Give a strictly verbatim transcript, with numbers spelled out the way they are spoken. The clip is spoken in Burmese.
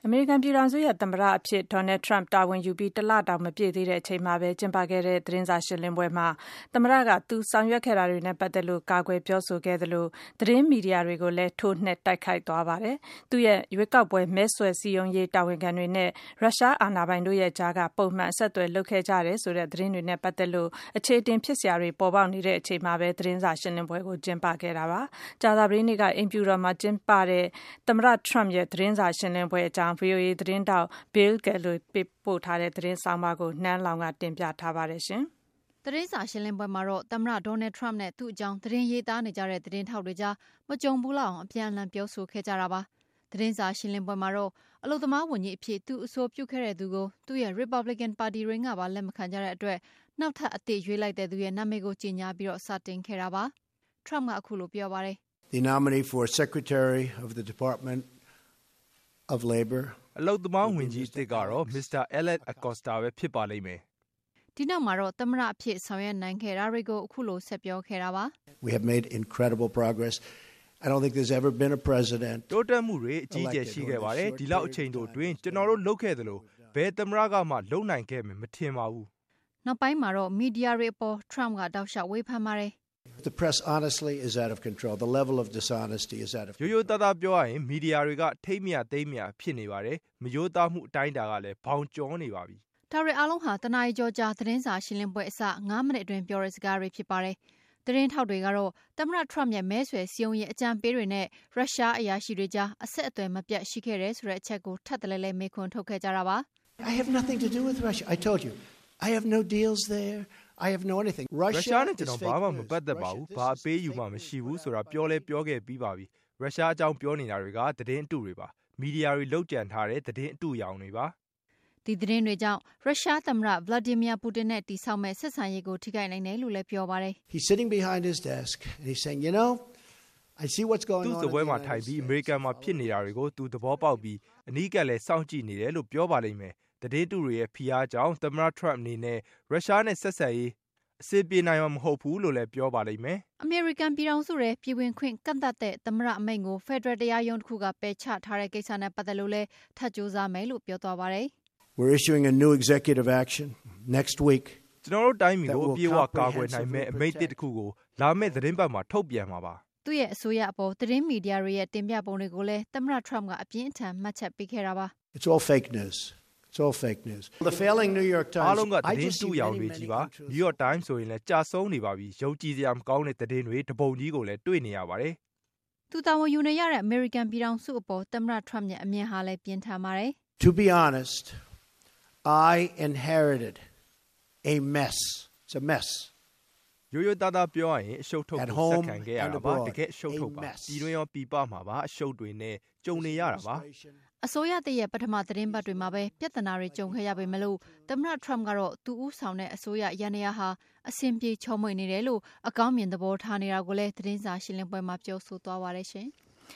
အမေရိကန်ပြည်ထောင်စုရဲ့သမ္မတအဖြစ်ဒေါ်နယ်ထရမ့်တာဝန်ယူပြီးတလတောင်မပြည့်သေးတဲ့အချိန်မှာပဲကျင်းပခဲ့တဲ့သတင်းစာရှင်းလင်းပွဲမှာသမ္မတကသူဆောင်ရွက်ခဲ့တာတွေနဲ့ပတ်သက်လို့ကာကွယ်ပြောဆိုခဲ့သလိုသတင်းမီဒီယာတွေကိုလည်းထိုးနှက်တိုက်ခိုက်သွားပါတယ်။သူရဲ့ရွေးကောက်ပွဲမဲဆွယ်စည်းရုံးရေးတာဝန်ခံတွေနဲ့ရုရှားအာဏာပိုင်တို့ရဲ့ကြားကပုံမှန်အဆက်အသွယ်လုပ်ခဲ့ကြတယ်ဆိုတဲ့သတင်းတွေနဲ့ပတ်သက်လို့အခြေအတင်ဖြစ်စရာတွေပေါ်ပေါက်နေတဲ့အချိန်မှာပဲသတင်းစာရှင်းလင်းပွဲကိုကျင်းပခဲ့တာပါ။ကြာသပတေးနေ့ကအိမ်ဖြူတော်မှာကျင်းပတဲ့သမ္မတထရမ့်ရဲ့သတင်းစာရှင်းလင်းပွဲအကြောင်း ဗွီအိုအေ သတင်းတောက် Bill Gallo ပေးပို့ထားတဲ့သတင်းဆောင်မကိုနှမ်းလောင်ကတင်ပြထားပါတယ်ရှင်။သတင်းစာရှင်းလင်းပွဲမှာတော့သမ္မတဒေါ်နယ်ထရမ့်နဲ့သူ့အကြောင်းသတင်းရေးသားနေကြတဲ့သတင်းထောက်တွေကြားမကြုံဘူးလောက်အောင်အပြန်အလှန်ပြောဆိုခဲ့ကြတာပါ။သတင်းစာရှင်းလင်းပွဲမှာတော့အလုပ်သမားဝန်ကြီးအဖြစ်သူအဆိုပြုခဲ့တဲ့သူကိုသူ့ရဲ့ Republican ပါတီရင်းကပါလက်မခံကြတဲ့အတွက်နောက်ထပ်အသစ်ရွေးလိုက်တဲ့သူရဲ့နာမည်ကိုကြေညာပြီးတော့စတင်ခဲ့တာပါ။ ထရမ့်ကအခုလိုပြောပါတယ်။ The nominee for Secretary of the Department of Labor အလုပ်သမားဝန်ကြီးအသစ်ကတော့မစ္စတာ Alex Acosta ပဲဖြစ်ပါလိမ့်မယ်။ဒီနောက်မှာတော့သမ္မတအဖြစ်ဆောင်ရွက်နိုင်ခဲ့တာတွေကိုအခုလိုဆက်ပြောခဲ့တာပါ။ We have made incredible progress. I don't think there's ever been a president. တိုးတက်မှုတွေအကြီးအကျယ်ရှိခဲ့ပါတယ်။ဒီလောက်အချိန်တို့တွင်ကျွန်တော်တို့လုပ်ခဲ့သလိုဘယ်သမ္မတကမှလုပ်နိုင်ခဲ့မယ်မထင်ပါဘူး။နောက်ပိုင်းမှာတော့မီဒီယာတွေအပေါ်ထရမ့်ကတောက်လျှောက်ဝေဖန်ပါတယ်။ The press honestly is out of control. The level of dishonesty is out of control. ရိုးရိုးသားသားပြောရရင်မီဒီယာတွေကထိမ့်မြသိမ့်မြဖြစ်နေပါတယ်။မရိုးသားမှုအတိုင်းအတာကလည်းဘောင်ကျော်နေပါပြီ။ဒါတွေအားလုံးဟာတနာရီကျော်ကြာသတင်းစာရှင်းလင်းပွဲအစငါးမိနစ်အတွင်းပြောတဲ့စကားတွေဖြစ်ပါတယ်။သတင်းထောက်တွေကတော့သမ္မတထရမ့်ရဲ့မဲဆွယ်စည်းရုံးရေးအကြံပေးတွေနဲ့ရုရှားအရာရှိတွေကြားအဆက်အသွယ်မပြတ်ရှိခဲ့တယ်ဆိုတဲ့အချက်ကိုထပ်တလဲလဲမေးခွန်းထုတ်ခဲ့ကြတာပါ။ I have nothing to do with Russia. I told you. I have no deals there. I have no anything. Russia နဲ့ကျွန်တော်ဘာမှမပတ်သက်ပါဘူး။ဘာအပေးယူမှမရှိဘူးဆိုတာပြောလဲပြောခဲ့ပြီးပါပြီ။ ရုရှားအကြောင်းပြောနေတာတွေကသတင်းအတုတွေပါ။မီဒီယာတွေလောက်ကြံထားတဲ့သတင်းအတုရောင်တွေပါ။ဒီသတင်းတွေကြောင့်ရုရှားသမ္မတ Vladimir Putin နဲ့တိဆောက်မဲ့ဆက်ဆံရေးကိုထိခိုက်နိုင်တယ်လို့လည်းပြောပါတယ်။ He's sitting behind his desk and he's saying, you know, I see what's going on. သူ့စပွဲမှာထိုင်ပြီးအမေရိကန်မှာဖြစ်နေတာတွေကိုသူသဘောပေါက်ပြီးအနီးကပ်လဲစောင့်ကြည့်နေတယ်လို့ပြောပါလိမ့်မယ်။သတင်းတုတွေရဲ့ဖိအားကြောင့်သမ္မတထရမ့်အနေနဲ့ရုရှားနဲ့ဆက်ဆံရေးအစီအပြေနိုင်မှာမဟုတ်ဘူးလို့လည်းပြောပါလိမ့်မယ်။အမေရိကန်ပြည်ထောင်စုရဲ့ပြည်ဝင်ခွင့်ကန့်သတ်တဲ့သမ္မတအမိန့်ကိုဖက်ဒရယ်တရားရုံးတစ်ခုကပယ်ချထားတဲ့ကိစ္စနဲ့ပတ်သက်လို့လည်းထပ်ကြိုးစားမယ်လို့ပြောသွားပါတယ်။ We're issuing a new executive action next week. ကျွန်တော်တို့တိုင်းပြည်ကိုအပြည့်အဝကာကွယ်နိုင်မဲ့အမိန့်တစ်ခုကိုလာမယ့်သတင်းပတ်မှာထုတ်ပြန်မှာပါ။သူ့ရဲ့အစိုးရအပေါ်သတင်းမီဒီယာတွေရဲ့တင်ပြပုံတွေကိုလည်းသမ္မတထရမ့်ကအပြင်းအထန်မှတ်ချက်ပေးခဲ့တာပါ။ It's all fake news. It's all fake news. The failing New York Times. အားလုံးကသတင်းတူရောင်တွေကြီးပါ။ New York Times ဆိုရင်လည်းကြာဆုံးနေပါပြီ။ယုံကြည်စရာမကောင်းတဲ့သတင်းတွေတပုံကြီးကိုလည်းတွေ့နေရပါတယ်။သူတာဝန်ယူနေရတဲ့အမေရိကန်ပြည်ထောင်စုအပေါ်သမ္မတထရမ့်ရဲ့အမြင်ဟာလည်းပြင်းထန်ပါတယ်။ To be honest, I inherited a mess. It's a mess. ရိုးရိုးသားသားပြောရရင်အရှုပ်ထုတ်ကိုဆက်ခံခဲ့ရတာပါ။တကယ်အရှုပ်ထုတ်ပါ။ပြည်တွင်းရောပြည်ပမှာပါအရှုပ်တွေနဲ့ကြုံနေရတာပါ။အစိုးရတရဲ့ပထမသတင်းပတ်တွေမှာပဲပြဿနာတွေကြုံခဲ့ရပေမဲ့လို့သမ္မတထရမ့်ကတော့သူဦးဆောင်တဲ့အစိုးရရန်ရာဟာအဆင်ပြေချုံမွေ့နေတယ်လို့အကောင်းမြင်သဘောထားနေတာကိုလည်းသတင်းစာရှင်းလင်းပွဲမှာပြောဆိုသွားပါတယ်ရှင်။